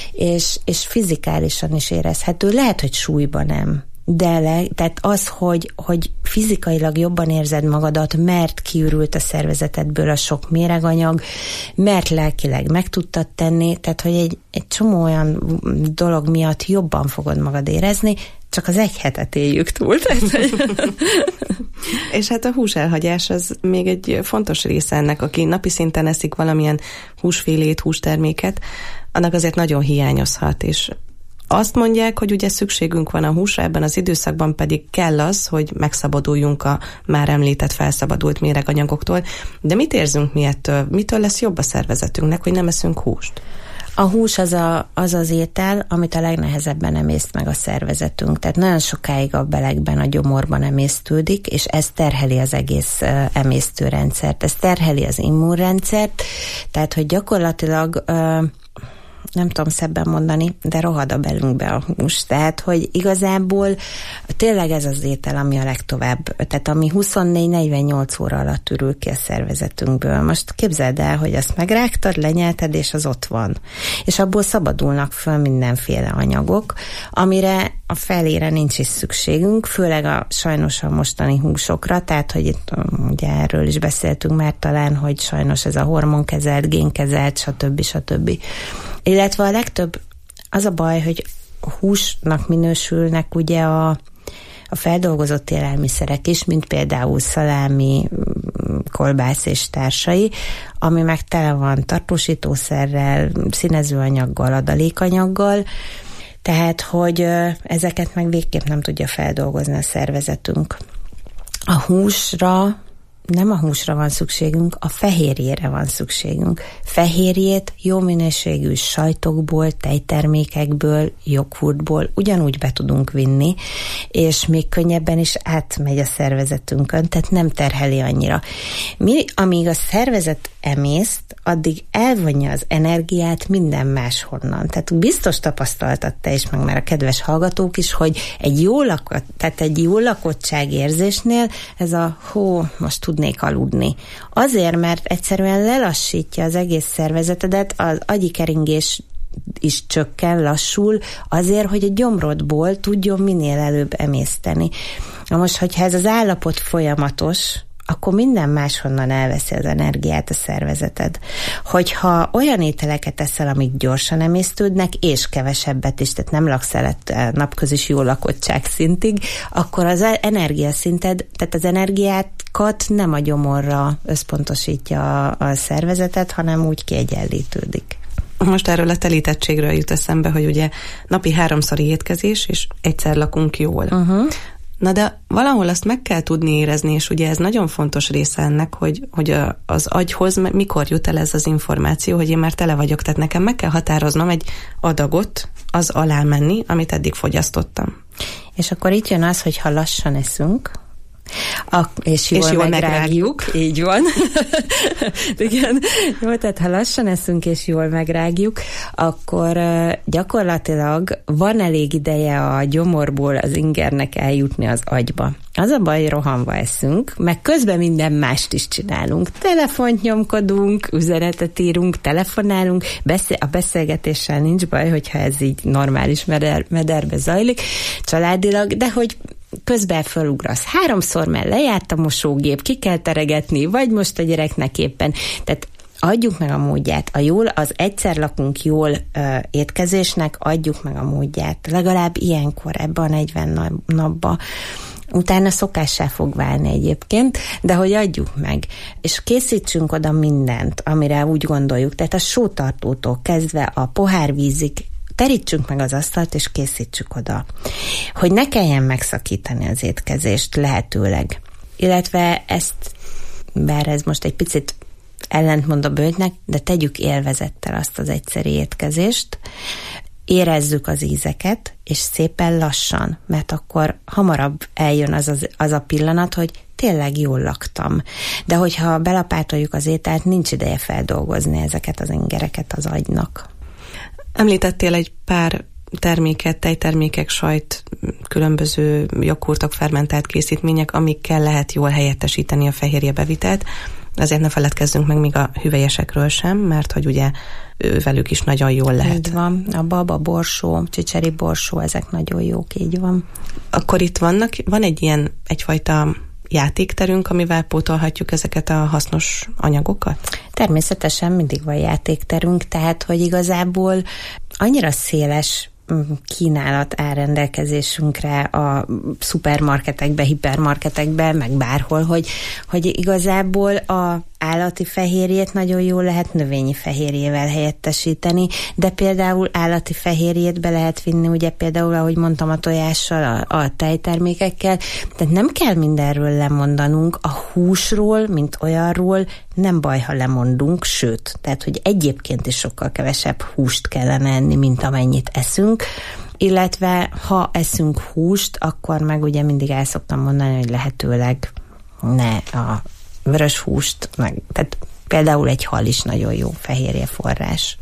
és fizikálisan is érezhető, lehet, hogy súlyban nem. Tehát az, hogy fizikailag jobban érzed magadat, mert kiürült a szervezetedből a sok méreganyag, mert lelkileg meg tudtad tenni, tehát hogy egy csomó olyan dolog miatt jobban fogod magad érezni, csak az egy hetet éljük túl. És hát a húselhagyás az még egy fontos része ennek, aki napi szinten eszik valamilyen húsfélét, hústerméket, annak azért nagyon hiányozhat, és azt mondják, hogy ugye szükségünk van a húsra, ebben az időszakban pedig kell az, hogy megszabaduljunk a már említett felszabadult méreganyagoktól. De mit érzünk mi ettől? Mitől lesz jobb a szervezetünknek, hogy nem eszünk húst? A hús az étel, amit a legnehezebben emészt meg a szervezetünk. Tehát nagyon sokáig a belegben, a gyomorban emésztődik, és ez terheli az egész emésztőrendszert. Ez terheli az immunrendszert, tehát hogy gyakorlatilag nem tudom szebben mondani, de rohad a belünkbe a hús. Tehát, hogy igazából tényleg ez az étel, ami a legtovább, tehát ami 24-48 óra alatt ürül ki a szervezetünkből. Most képzeld el, hogy azt megrágtad, lenyelted, és az ott van. És abból szabadulnak föl mindenféle anyagok, a felére nincs is szükségünk, főleg sajnos a mostani húsokra, tehát hogy itt ugye erről is beszéltünk már talán, hogy sajnos ez a hormonkezelt, génkezelt, stb. Illetve a legtöbb az a baj, hogy húsnak minősülnek ugye a feldolgozott élelmiszerek is, mint például szalámi, kolbász és társai, ami meg tele van tartósítószerrel, színezőanyaggal, adalékanyaggal, tehát, hogy ezeket meg végképp nem tudja feldolgozni a szervezetünk. Nem a húsra van szükségünk, a fehérjére van szükségünk. Fehérjét jó minőségű sajtokból, tejtermékekből, joghurtból ugyanúgy be tudunk vinni, és még könnyebben is átmegy a szervezetünkön, tehát nem terheli annyira. Amíg a szervezet emészt, addig elvonja az energiát minden máshonnan. Tehát biztos tapasztaltad te is, meg már a kedves hallgatók is, hogy egy jó lakottság érzésnél ez most tudnék aludni. Azért, mert egyszerűen lelassítja az egész szervezetedet, az agyi keringés is csökken, lassul, azért, hogy a gyomrodból tudjon minél előbb emészteni. Na most, hogyha ez az állapot folyamatos, akkor minden máshonnan elveszi az energiát a szervezeted. Hogyha olyan ételeket eszel, amik gyorsan emésztődnek, és kevesebbet is, tehát nem laksz el napközis jó lakottság szintig, akkor az energiaszinted, tehát az energiákat nem a gyomorra összpontosítja a szervezetet, hanem úgy kiegyenlítődik. Most erről a telítettségről jut eszembe, hogy ugye napi 3-szori étkezés, és egyszer lakunk jól. Na de valahol azt meg kell tudni érezni, és ugye ez nagyon fontos része ennek, hogy az agyhoz mikor jut el ez az információ, hogy én már tele vagyok, tehát nekem meg kell határoznom egy adagot, az alá menni, amit eddig fogyasztottam. És akkor itt jön az, hogy ha lassan eszünk, és jól megrágjuk. Így van. Igen. Jó, tehát ha lassan eszünk és jól megrágjuk, akkor gyakorlatilag van elég ideje a gyomorból az ingernek eljutni az agyba. Az a baj, rohanva eszünk, meg közben minden mást is csinálunk. Telefont nyomkodunk, üzenetet írunk, telefonálunk, a beszélgetéssel nincs baj, hogyha ez így normális mederbe zajlik, családilag, de hogy közben felugrasz. 3-szor már lejárt a mosógép, ki kell teregetni, vagy most a gyereknek éppen. Tehát adjuk meg a módját. Az egyszer lakunk jól étkezésnek, adjuk meg a módját. Legalább ilyenkor, ebben a 40 napban. Utána szokássá fog válni egyébként, de hogy adjuk meg. És készítsünk oda mindent, amire úgy gondoljuk. Tehát a sótartótól kezdve a pohárvízig terítsünk meg az asztalt, és készítsük oda. Hogy ne kelljen megszakítani az étkezést lehetőleg. Illetve ezt, bár ez most egy picit ellentmond a bölgynek, de tegyük élvezettel azt az egyszeri étkezést, érezzük az ízeket, és szépen lassan, mert akkor hamarabb eljön az a pillanat, hogy tényleg jól laktam. De hogyha belapátoljuk az ételt, nincs ideje feldolgozni ezeket az ingereket az agynak. Említettél egy pár terméket, tejtermékek, sajt, különböző joghurtok, fermentált készítmények, amikkel lehet jól helyettesíteni a fehérjebevitelt. Azért ne feledkezzünk meg még a hüvelyesekről sem, mert hogy ugye velük is nagyon jól lehet. Így van. A baba borsó, csicseri borsó, ezek nagyon jók, így van. Akkor itt van egyfajta játékterünk, amivel pótolhatjuk ezeket a hasznos anyagokat? Természetesen mindig van játékterünk, tehát hogy igazából annyira széles kínálat áll rendelkezésünkre a szupermarketekbe, hipermarketekbe, meg bárhol, hogy igazából a állati fehérjét nagyon jól lehet növényi fehérjével helyettesíteni, de például állati fehérjét be lehet vinni, ugye például, ahogy mondtam, a tojással, a tejtermékekkel, tehát nem kell mindenről lemondanunk, a húsról, mint olyanról nem baj, ha lemondunk, sőt, tehát, hogy egyébként is sokkal kevesebb húst kellene enni, mint amennyit eszünk, illetve ha eszünk húst, akkor meg ugye mindig el szoktam mondani, hogy lehetőleg ne a vörös húst, tehát például egy hal is nagyon jó fehérje forrás.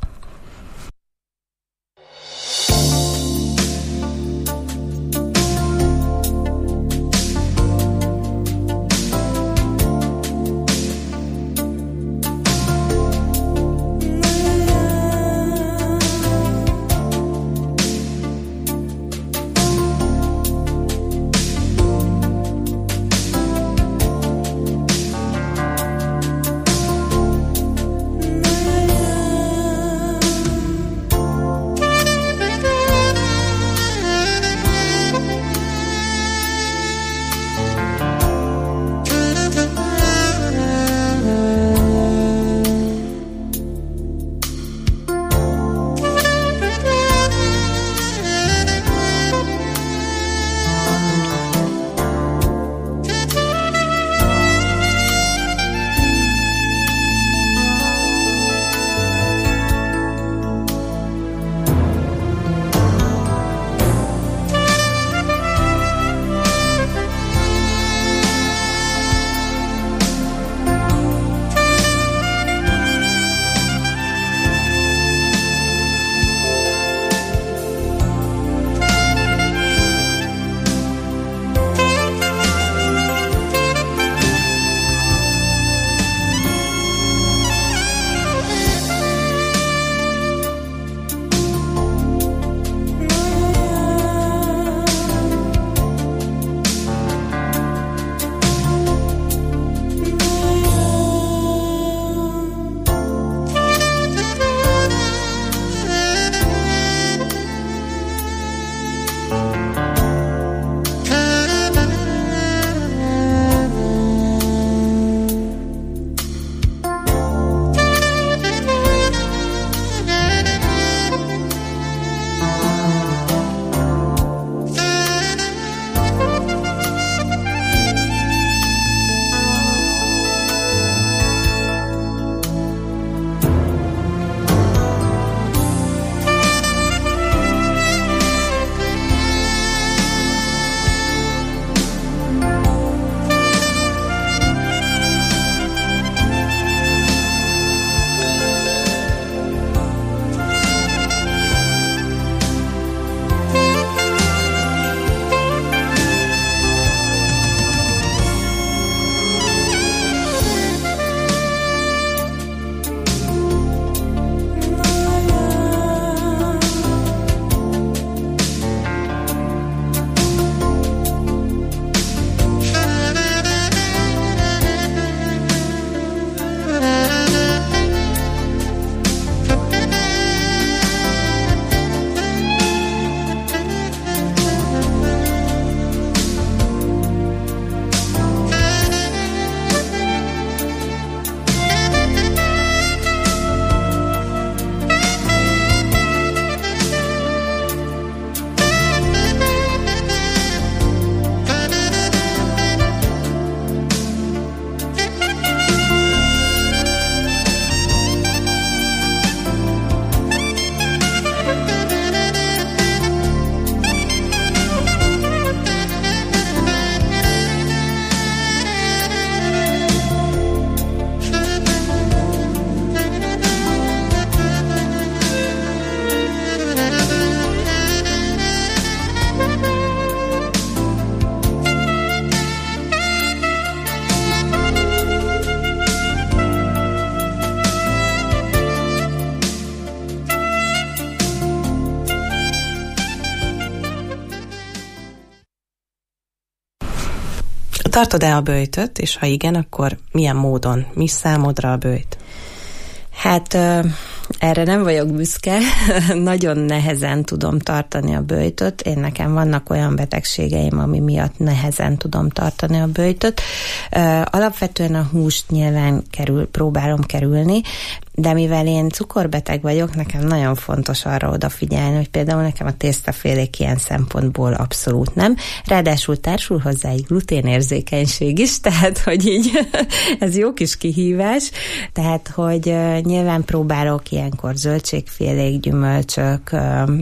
Tartod-e a böjtöt, és ha igen, akkor milyen módon? Mi számodra a böjt? Hát erre nem vagyok büszke, nagyon nehezen tudom tartani a böjtöt. Nekem vannak olyan betegségeim, ami miatt nehezen tudom tartani a böjtöt. Alapvetően a húst nyilván próbálom kerülni, de mivel én cukorbeteg vagyok, nekem nagyon fontos arra odafigyelni, hogy például nekem a tésztafélék ilyen szempontból abszolút nem. Ráadásul társul hozzá egy gluténérzékenység is, tehát hogy így ez jó kis kihívás. Tehát, hogy nyilván próbálok ilyenkor zöldségfélék, gyümölcsök,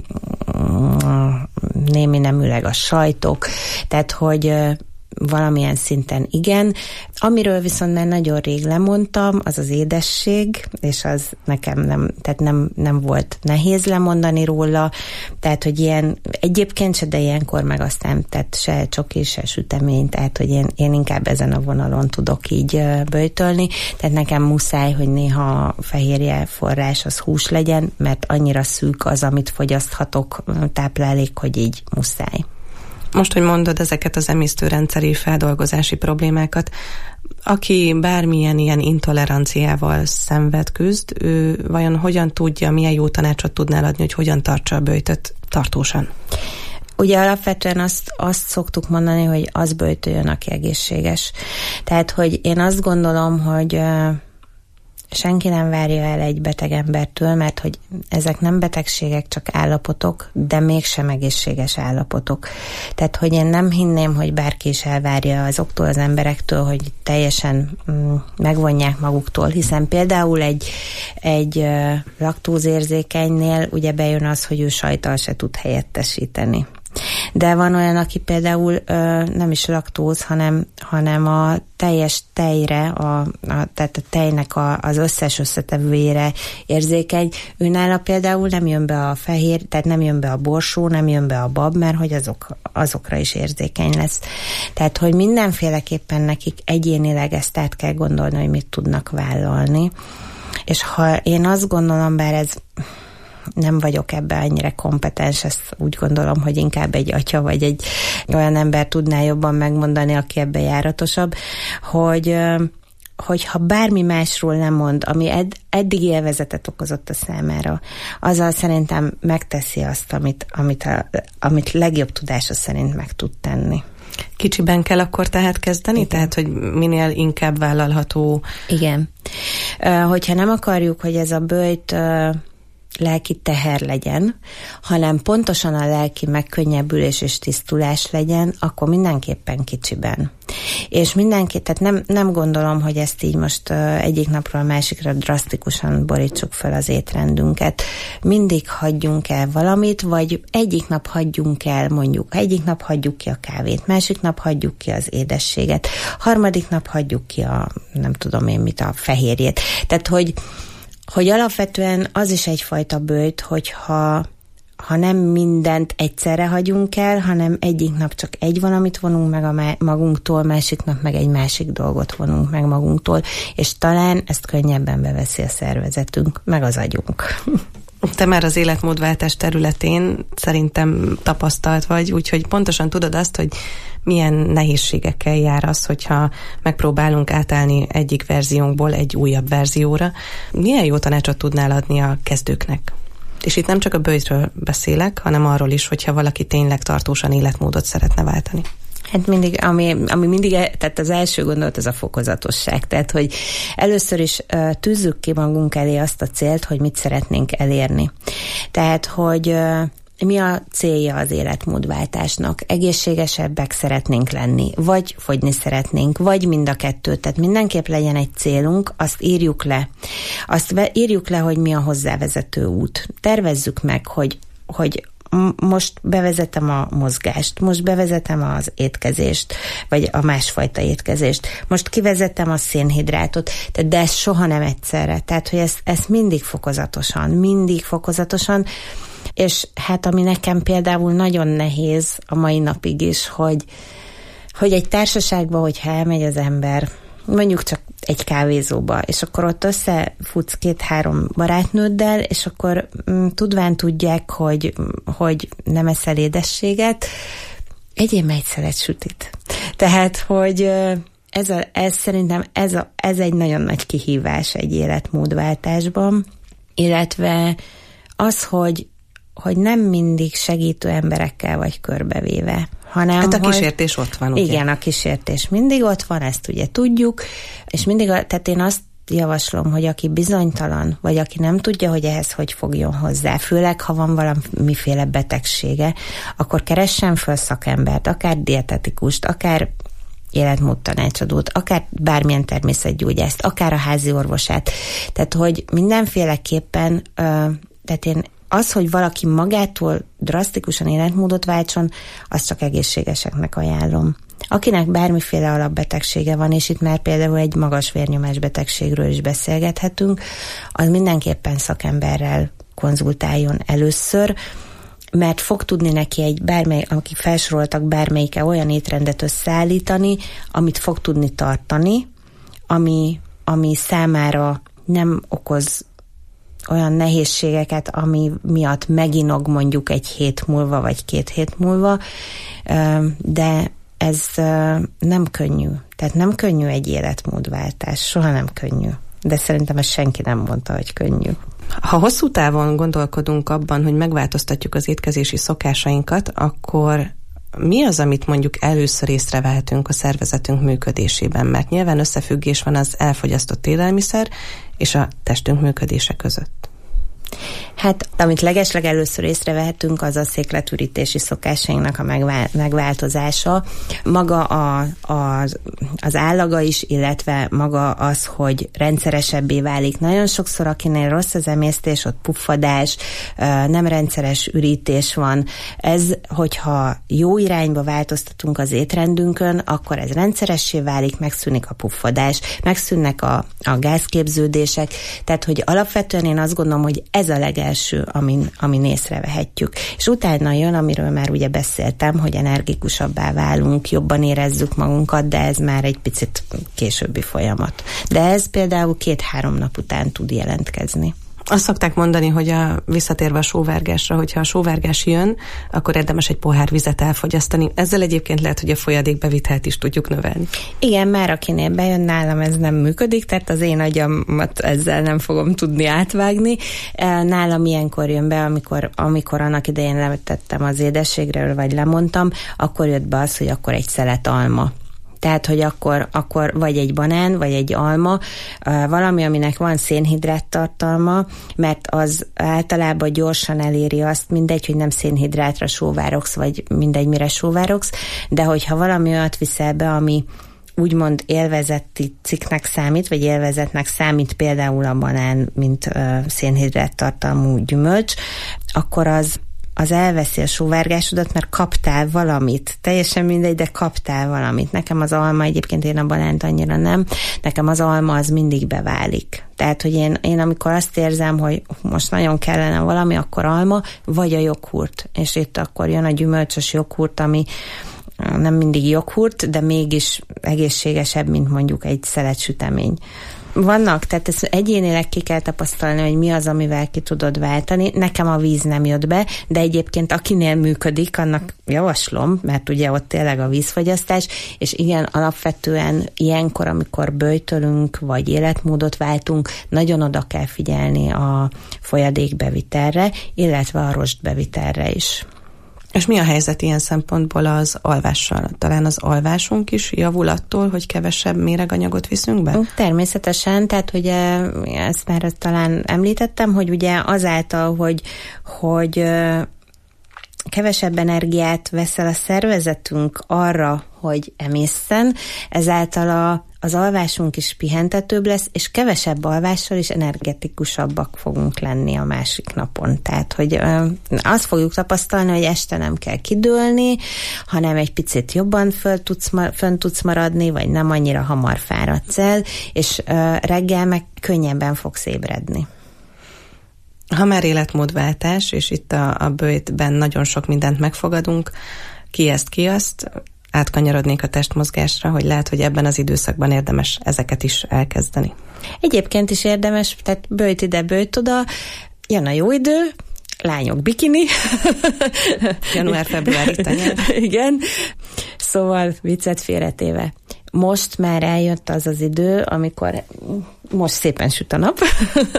némi neműleg a sajtok, tehát, hogy valamilyen szinten igen. Amiről viszont már nagyon rég lemondtam, az az édesség, és az nekem nem volt nehéz lemondani róla, tehát, hogy ilyen egyébként se, de ilyenkor meg aztán tehát se csoki, se sütemény, tehát, hogy én inkább ezen a vonalon tudok így böjtölni, tehát nekem muszáj, hogy néha a fehérje forrás az hús legyen, mert annyira szűk az, amit fogyaszthatok táplálék, hogy így muszáj. Most, hogy mondod ezeket az emésztőrendszeri feldolgozási problémákat, aki bármilyen ilyen intoleranciával küzd, ő vajon hogyan tudja, milyen jó tanácsot tudnál adni, hogy hogyan tartsa a böjtöt tartósan? Ugye alapvetően azt szoktuk mondani, hogy az böjtöljön, aki egészséges. Tehát, hogy én azt gondolom, hogy senki nem várja el egy beteg embertől, mert hogy ezek nem betegségek, csak állapotok, de mégsem egészséges állapotok. Tehát, hogy én nem hinném, hogy bárki is elvárja azoktól az emberektől, hogy teljesen megvonják maguktól, hiszen például egy laktózérzékenynél ugye bejön az, hogy ő sajttal se tud helyettesíteni. De van olyan, aki például nem is laktóz, hanem a teljes tejre, tehát a tejnek az összes összetevőjére érzékeny. Őnála például nem jön be a fehér, tehát nem jön be a borsó, nem jön be a bab, mert hogy azokra is érzékeny lesz. Tehát, hogy mindenféleképpen nekik egyénileg ezt át kell gondolni, hogy mit tudnak vállalni. És ha én azt gondolom, bár ez nem vagyok ebben annyira kompetens, ezt úgy gondolom, hogy inkább egy atya vagy egy olyan ember tudná jobban megmondani, aki ebben járatosabb, hogy ha bármi másról nem mond, ami eddig élvezetet okozott a számára, azzal szerintem megteszi azt, amit legjobb tudása szerint meg tud tenni. Kicsiben kell akkor tehát kezdeni? Igen. Tehát, hogy minél inkább vállalható? Igen. Hogyha nem akarjuk, hogy ez a böjt lelki teher legyen, hanem pontosan a lelki megkönnyebbülés és tisztulás legyen, akkor mindenképpen kicsiben. És tehát nem gondolom, hogy ezt így most egyik napról a másikra drasztikusan borítsuk fel az étrendünket. Mindig hagyjunk el valamit, vagy egyik nap hagyjunk el, mondjuk, egyik nap hagyjuk ki a kávét, másik nap hagyjuk ki az édességet, harmadik nap hagyjuk ki a a fehérjét. Tehát, hogy alapvetően az is egyfajta böjt, hogyha nem mindent egyszerre hagyunk el, hanem egyik nap csak egy valamit vonunk meg magunktól, másik nap meg egy másik dolgot vonunk meg magunktól, és talán ezt könnyebben beveszi a szervezetünk, meg az agyunk. Te már az életmódváltás területén szerintem tapasztalt vagy, úgyhogy pontosan tudod azt, hogy milyen nehézségekkel jár az, hogyha megpróbálunk átállni egyik verziónkból egy újabb verzióra. Milyen jó tanácsot tudnál adni a kezdőknek? És itt nem csak a böjtről beszélek, hanem arról is, hogyha valaki tényleg tartósan életmódot szeretne váltani. Hát mindig, ami mindig, tehát az első gondolat az a fokozatosság. Tehát, hogy először is tűzzük ki magunk elé azt a célt, hogy mit szeretnénk elérni. Tehát, hogy mi a célja az életmódváltásnak? Egészségesebbek szeretnénk lenni, vagy fogyni szeretnénk, vagy mind a kettőt. Tehát mindenképp legyen egy célunk, azt írjuk le. Azt írjuk le, hogy mi a hozzávezető út. Tervezzük meg, hogy most bevezetem a mozgást, most bevezetem az étkezést, vagy a másfajta étkezést, most kivezetem a szénhidrátot, de ez soha nem egyszerre. Tehát, hogy ezt mindig fokozatosan, és hát ami nekem például nagyon nehéz a mai napig is, hogy egy társaságban, hogyha elmegy az ember, mondjuk csak egy kávézóba, és akkor ott összefutsz 2-3 barátnőddel, és akkor tudván tudják, hogy nem eszel édességet, egyéb egy szelet sütit. Tehát, hogy ez szerintem ez egy nagyon nagy kihívás egy életmódváltásban, illetve az, hogy nem mindig segítő emberekkel vagy körbevéve, hanem... Hát a kísértés ott van, ugye? Igen, a kísértés mindig ott van, ezt ugye tudjuk, és mindig, tehát én azt javaslom, hogy aki bizonytalan, vagy aki nem tudja, hogy ehhez hogy fogjon hozzá, főleg ha van valamiféle betegsége, akkor keressen föl szakembert, akár dietetikust, akár életmódtanácsadót, akár bármilyen természetgyógyászt, akár a házi orvosát. Tehát, hogy mindenféleképpen, tehát az, hogy valaki magától drasztikusan életmódot váltson, azt csak egészségeseknek ajánlom. Akinek bármiféle alapbetegsége van, és itt már például egy magas vérnyomás betegségről is beszélgethetünk, az mindenképpen szakemberrel konzultáljon először, mert fog tudni neki akik felsoroltak bármelyike olyan étrendet összeállítani, amit fog tudni tartani, ami számára nem okoz olyan nehézségeket, ami miatt meginog mondjuk egy hét múlva, vagy 2 hét múlva, de ez nem könnyű. Tehát nem könnyű egy életmódváltás, soha nem könnyű. De szerintem ezt senki nem mondta, hogy könnyű. Ha hosszú távon gondolkodunk abban, hogy megváltoztatjuk az étkezési szokásainkat, akkor mi az, amit mondjuk először észrevehetünk a szervezetünk működésében? Mert nyilván összefüggés van az elfogyasztott élelmiszer és a testünk működése között. Hát, amit legeslegelőször észrevehetünk, az a székletürítési szokásainknak a megváltozása. Maga az állaga is, illetve maga az, hogy rendszeresebbé válik. Nagyon sokszor, akinél rossz az emésztés, ott puffadás, nem rendszeres ürítés van. Ez, hogyha jó irányba változtatunk az étrendünkön, akkor ez rendszeressé válik, megszűnik a puffadás, megszűnnek a gázképződések. Tehát, hogy alapvetően én azt gondolom, hogy ez a legelső, amin észrevehetjük. És utána jön, amiről már ugye beszéltem, hogy energikusabbá válunk, jobban érezzük magunkat, de ez már egy picit későbbi folyamat. De ez például 2-3 nap után tud jelentkezni. Azt szokták mondani, hogy visszatérve a sóvárgásra, hogyha a sóvárgás jön, akkor érdemes egy pohár vizet elfogyasztani. Ezzel egyébként lehet, hogy a folyadékbevitelt is tudjuk növelni. Igen, már akinél bejön, nálam ez nem működik, tehát az én agyamat ezzel nem fogom tudni átvágni. Nálam ilyenkor jön be, amikor annak idején letettem az édességről, vagy lemondtam, akkor jött be az, hogy akkor egy szelet alma. Tehát, hogy akkor vagy egy banán, vagy egy alma, valami, aminek van szénhidrát tartalma, mert az általában gyorsan eléri azt, mindegy, hogy nem szénhidrátra sóvárogsz, vagy mindegy, mire sóvárogsz, de hogyha valami olyat viszel be, ami úgymond élvezeti cikknek számít, vagy élvezetnek számít például a banán, mint szénhidrát tartalmú gyümölcs, akkor az elveszi a sóvárgásodat, mert kaptál valamit. Teljesen mindegy, de kaptál valamit. Nekem az alma, egyébként én a banánt annyira nem, nekem az alma az mindig beválik. Tehát, hogy én amikor azt érzem, hogy most nagyon kellene valami, akkor alma, vagy a joghurt. És itt akkor jön a gyümölcsös joghurt, ami nem mindig joghurt, de mégis egészségesebb, mint mondjuk egy szeletsütemény. Vannak, tehát ezt egyénileg ki kell tapasztalni, hogy mi az, amivel ki tudod váltani. Nekem a víz nem jött be, de egyébként akinél működik, annak javaslom, mert ugye ott tényleg a vízfogyasztás, és igen, alapvetően ilyenkor, amikor böjtölünk, vagy életmódot váltunk, nagyon oda kell figyelni a folyadékbevitelre, illetve a rostbevitelre is. És mi a helyzet ilyen szempontból az alvással? Talán az alvásunk is javul attól, hogy kevesebb méreganyagot viszünk be? Természetesen, tehát ugye ezt már talán említettem, hogy ugye azáltal, hogy kevesebb energiát veszel a szervezetünk arra, hogy emészen, ezáltal az alvásunk is pihentetőbb lesz, és kevesebb alvással is energetikusabbak fogunk lenni a másik napon. Tehát, hogy azt fogjuk tapasztalni, hogy este nem kell kidőlni, hanem egy picit jobban fönn tudsz maradni, vagy nem annyira hamar fáradsz el, és reggel meg könnyebben fogsz ébredni. Ha már életmódváltás, és itt a böjtben nagyon sok mindent megfogadunk, ki azt, átkanyarodnék a testmozgásra, hogy lehet, hogy ebben az időszakban érdemes ezeket is elkezdeni. Egyébként is érdemes, tehát böjt ide, böjt oda, jön a jó idő, lányok bikini. Január-február itt a nyár. Igen. Szóval viccet félretéve. Most már eljött az az idő, amikor most szépen süt a nap,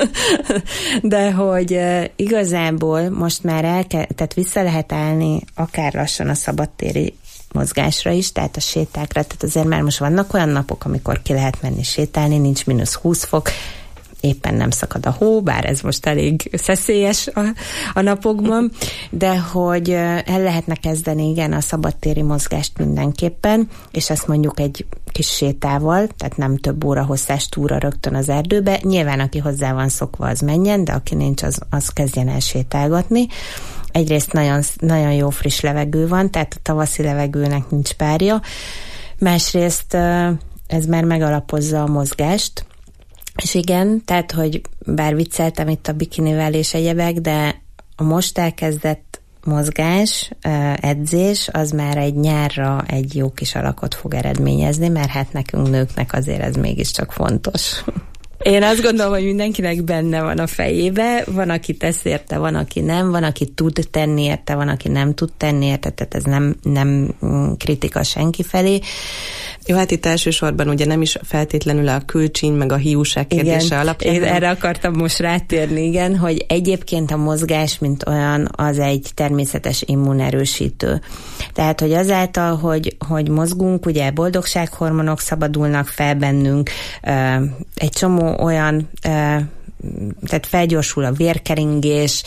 de hogy igazából most már tehát vissza lehet állni akár lassan a szabadtéri mozgásra is, tehát a sétákra, tehát azért már most vannak olyan napok, amikor ki lehet menni sétálni, nincs -20 fok, éppen nem szakad a hó, bár ez most elég szeszélyes a napokban, de hogy el lehetne kezdeni, igen, a szabadtéri mozgást mindenképpen, és ezt mondjuk egy kis sétával, tehát nem több óra hosszás túra rögtön az erdőbe. Nyilván, aki hozzá van szokva, az menjen, de aki nincs, az kezdjen el sétálgatni. Egyrészt nagyon, nagyon jó friss levegő van, tehát a tavaszi levegőnek nincs párja. Másrészt ez már megalapozza a mozgást, és igen, tehát, hogy bár vicceltem itt a bikinivel és egyebek, de a most elkezdett mozgás, edzés, az már egy nyárra egy jó kis alakot fog eredményezni, mert hát nekünk nőknek azért ez mégiscsak fontos. Én azt gondolom, hogy mindenkinek benne van a fejébe, van, aki tesz érte, van, aki nem, van, aki tud tenni érte, van, aki nem tud tenni érte, tehát ez nem kritika senki felé. Jó, hát itt elsősorban ugye nem is feltétlenül a külcsíny, meg a hiúság kérdése alapján. Én erre akartam most rátérni, igen, hogy egyébként a mozgás, mint olyan, az egy természetes immunerősítő. Tehát, hogy azáltal, hogy mozgunk, ugye boldogsághormonok szabadulnak fel bennünk, egy csomó olyan, tehát felgyorsul a vérkeringés,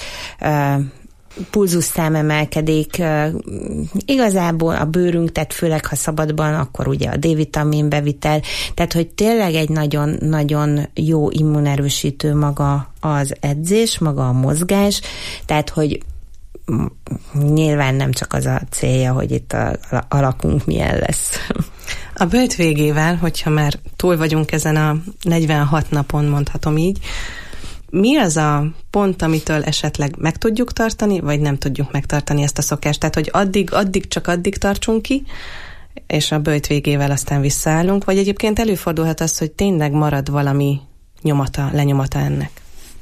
pulzusszám emelkedik, igazából a bőrünk, tehát főleg ha szabadban, akkor ugye a D-vitamin bevitel, tehát hogy tényleg egy nagyon-nagyon jó immunerősítő maga az edzés, maga a mozgás, tehát hogy nyilván nem csak az a célja, hogy itt a alakunk milyen lesz. A böjt végével, hogyha már túl vagyunk ezen a 46 napon, mondhatom így, mi az a pont, amitől esetleg meg tudjuk tartani, vagy nem tudjuk megtartani ezt a szokást? Tehát, hogy addig tartsunk ki, és a böjt végével aztán visszaállunk, vagy egyébként előfordulhat az, hogy tényleg marad valami lenyomata ennek?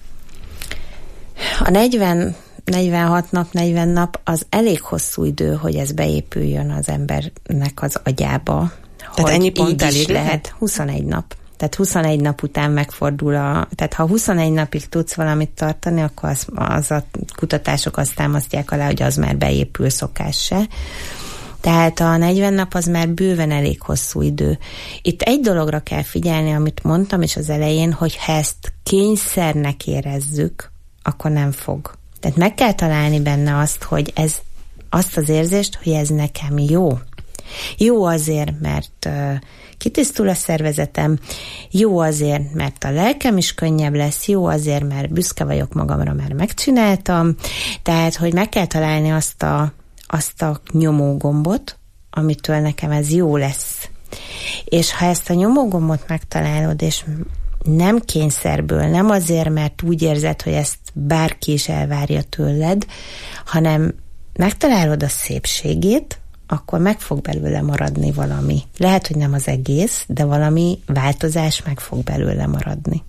A 46 nap, 40 nap az elég hosszú idő, hogy ez beépüljön az embernek az agyába. Tehát ennyi pont elég lehet? 21 nap. Tehát 21 nap után megfordul tehát ha 21 napig tudsz valamit tartani, akkor az a kutatások azt támasztják alá, hogy az már beépül szokássá. Tehát a 40 nap az már bőven elég hosszú idő. Itt egy dologra kell figyelni, amit mondtam is az elején, hogy ha ezt kényszernek érezzük, akkor nem fog. Tehát meg kell találni benne azt az érzést, hogy ez nekem jó. Jó azért, mert kitisztul a szervezetem, jó azért, mert a lelkem is könnyebb lesz, jó azért, mert büszke vagyok magamra, mert megcsináltam. Tehát, hogy meg kell találni azt a nyomógombot, amitől nekem ez jó lesz. És ha ezt a nyomógombot megtalálod, és nem kényszerből, nem azért, mert úgy érzed, hogy ezt bárki is elvárja tőled, hanem megtalálod a szépségét, akkor meg fog belőle maradni valami. Lehet, hogy nem az egész, de valami változás meg fog belőle maradni.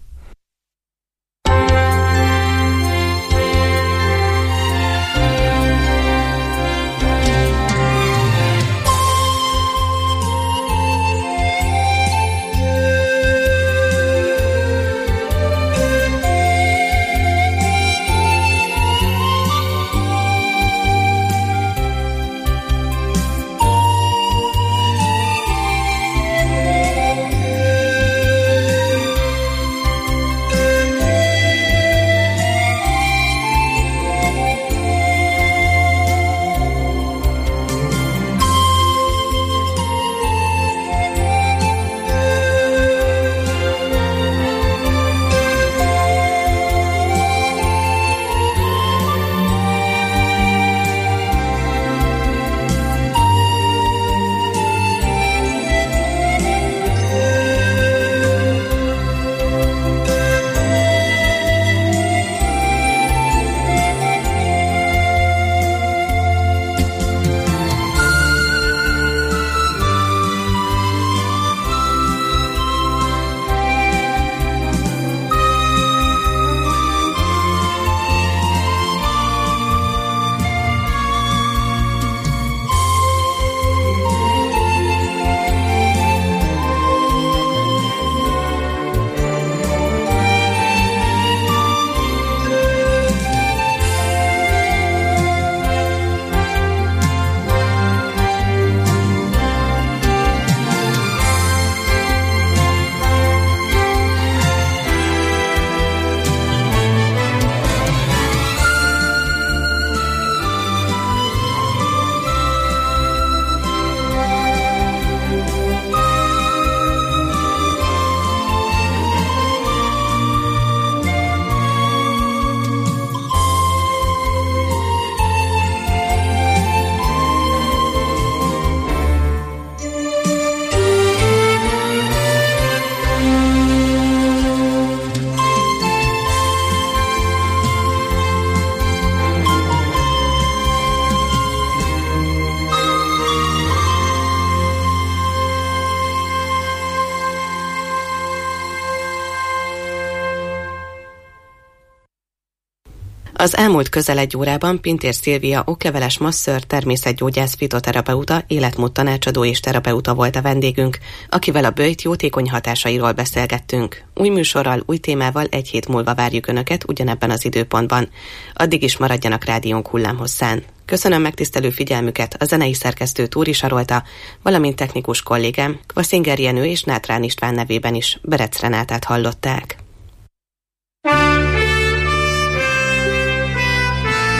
Az elmúlt közel egy órában Pintér Szilvia okleveles masször, természetgyógyász, fitoterapeuta, életmód tanácsadó és terapeuta volt a vendégünk, akivel a böjt jótékony hatásairól beszélgettünk. Új műsorral, új témával egy hét múlva várjuk Önöket ugyanebben az időpontban. Addig is maradjanak rádiónk hullámhosszán. Köszönöm megtisztelő figyelmüket a zenei szerkesztő Túri Sarolta, valamint technikus kollégám, Kvaszinger Jenő és Nátrán István nevében is Berec Renátát hallották.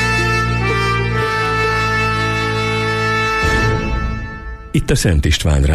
Itt a Szent István